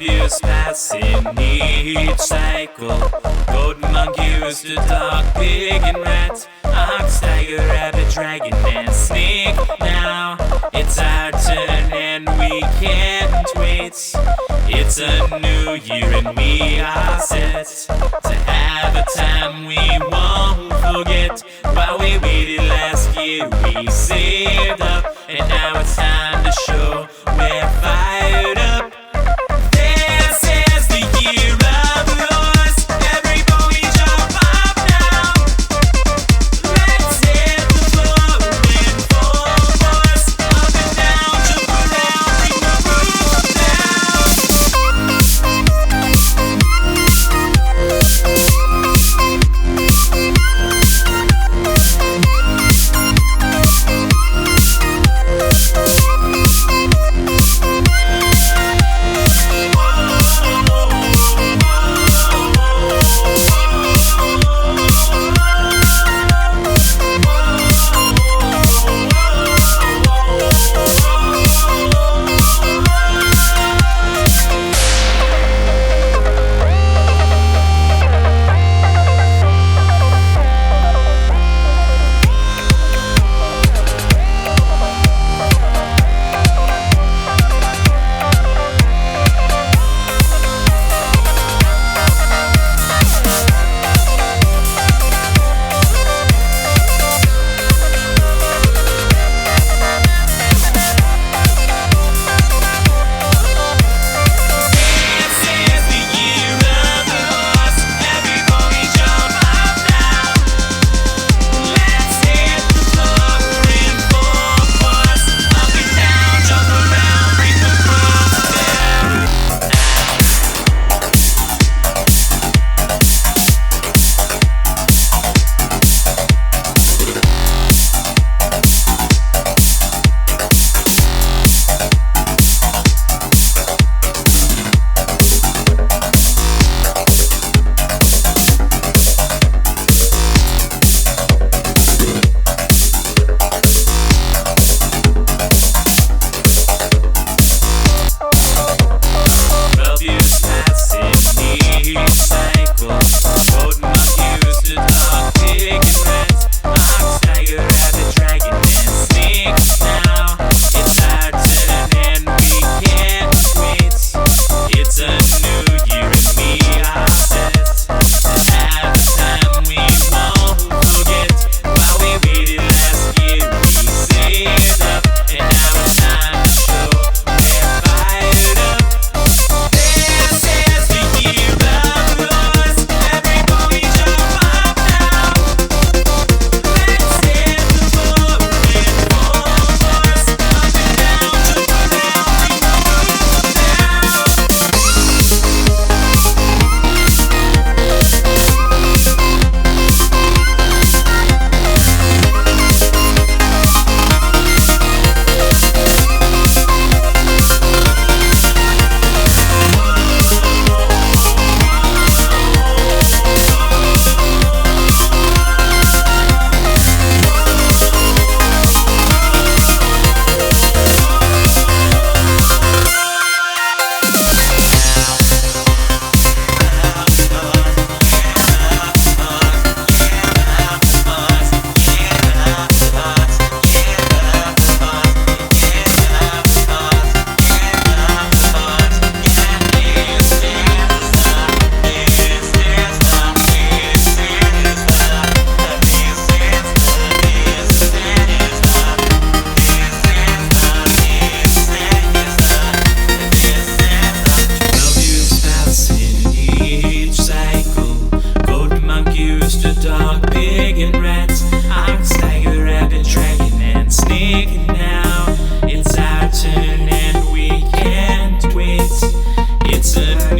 Years passing each cycle. Golden monkey, rooster, dog, pig, and rat. Ox, tiger, rabbit, dragon, and snake. Now it's our turn and we can't wait. It's a new year and we are set to have a time we won't forget. While we waited last year, we saved up, and now it's time to show we're fired up. This is the year of the horse. Everybody jump up now. Let's hit the floor in full force. Up and down, jump around, bring the roof It's a